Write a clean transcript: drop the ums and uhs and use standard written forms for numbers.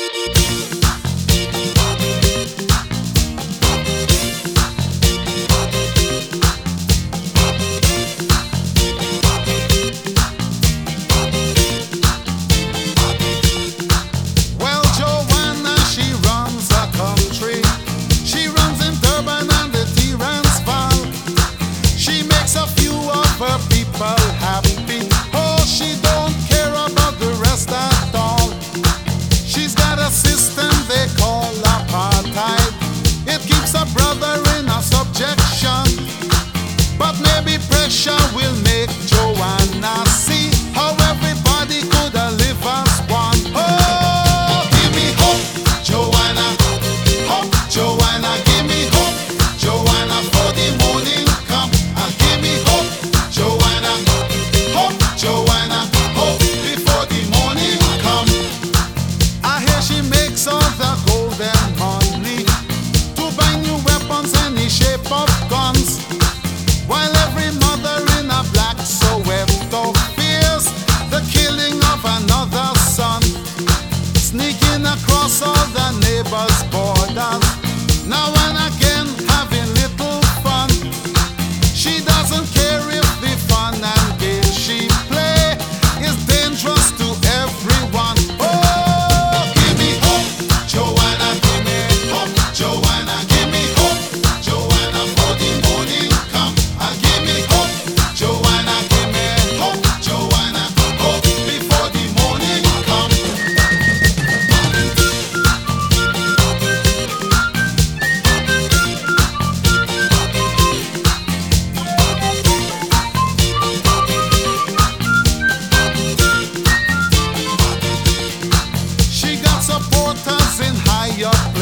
Well, Joanna, she runs a country. She runs in Durban and the Transvaal. She makes a few of her people happy. Oh, she don't care about the rest at all. She's got a system they call apartheid. It keeps a brother in a subjection. But maybe pressure will make Joanna see how everybody could live as one. Oh, give me hope, Joanna. Hope, Joanna, give me hope, Joanna, for the morning come. Give me hope, Joanna. Hope, Joanna, hope before the morning come. I hear she makes all the golden money to buy new weapons in the shape of guns. While every mother in a black Soweto fears the killing of another son, sneaking across all the neighbors' borders, now and again having little fun. She doesn't care if the fun and games she play is dangerous to everyone. Oh, give me hope, Joanna, give me hope, Joanna, give me hope, Joanna, for the morning come. Give me hope, Joanna, give me hope, Joanna, hope before the morning come. She got supporters in high up